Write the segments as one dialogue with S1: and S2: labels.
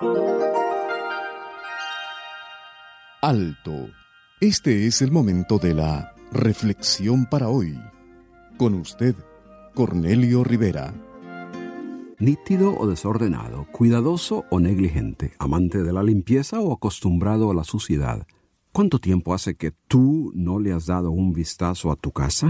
S1: Alto. Este es el momento de la reflexión para hoy. Con usted, Cornelio Rivera.
S2: Nítido o desordenado, cuidadoso o negligente, amante de la limpieza o acostumbrado a la suciedad. ¿Cuánto tiempo hace que tú no le has dado un vistazo a tu casa?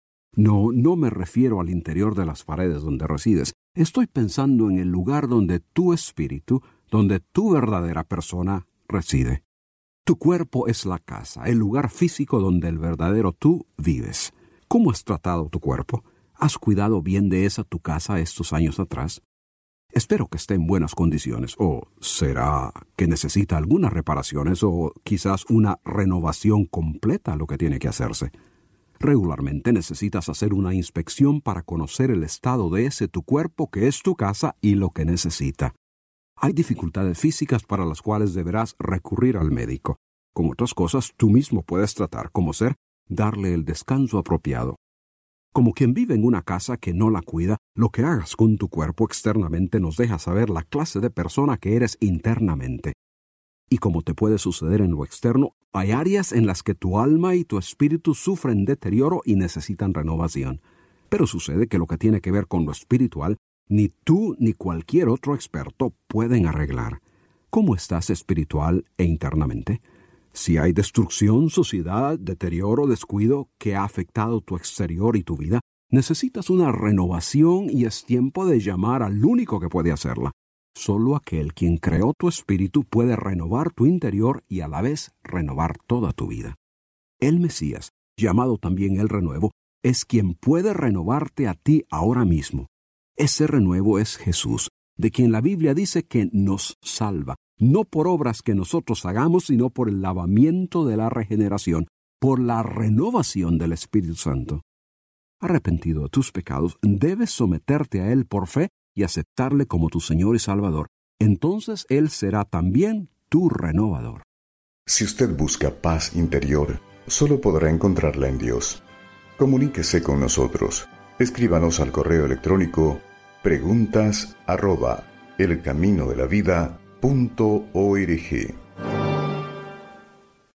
S2: No me refiero al interior de las paredes donde resides. Estoy pensando en el lugar donde tu espíritu, donde tu verdadera persona reside. Tu cuerpo es la casa, el lugar físico donde el verdadero tú vives. ¿Cómo has tratado tu cuerpo? ¿Has cuidado bien de esa tu casa estos años atrás? Espero que esté en buenas condiciones, o será que necesita algunas reparaciones o quizás una renovación completa lo que tiene que hacerse. Regularmente necesitas hacer una inspección para conocer el estado de ese tu cuerpo que es tu casa y lo que necesita. Hay dificultades físicas para las cuales deberás recurrir al médico. Con otras cosas, tú mismo puedes tratar, como ser, darle el descanso apropiado. Como quien vive en una casa que no la cuida, lo que hagas con tu cuerpo externamente nos deja saber la clase de persona que eres internamente. Y como te puede suceder en lo externo, hay áreas en las que tu alma y tu espíritu sufren deterioro y necesitan renovación. Pero sucede que lo que tiene que ver con lo espiritual, ni tú ni cualquier otro experto pueden arreglar. ¿Cómo estás espiritual e internamente? Si hay destrucción, suciedad, deterioro, descuido que ha afectado tu exterior y tu vida, necesitas una renovación y es tiempo de llamar al único que puede hacerla. Solo aquel quien creó tu espíritu puede renovar tu interior y a la vez renovar toda tu vida. El Mesías, llamado también el renuevo, es quien puede renovarte a ti ahora mismo. Ese renuevo es Jesús, de quien la Biblia dice que nos salva. No por obras que nosotros hagamos, sino por el lavamiento de la regeneración, por la renovación del Espíritu Santo. Arrepentido de tus pecados, debes someterte a Él por fe y aceptarle como tu Señor y Salvador. Entonces Él será también tu renovador.
S3: Si usted busca paz interior, solo podrá encontrarla en Dios. Comuníquese con nosotros. Escríbanos al correo electrónico preguntas@elcaminodelavida.org.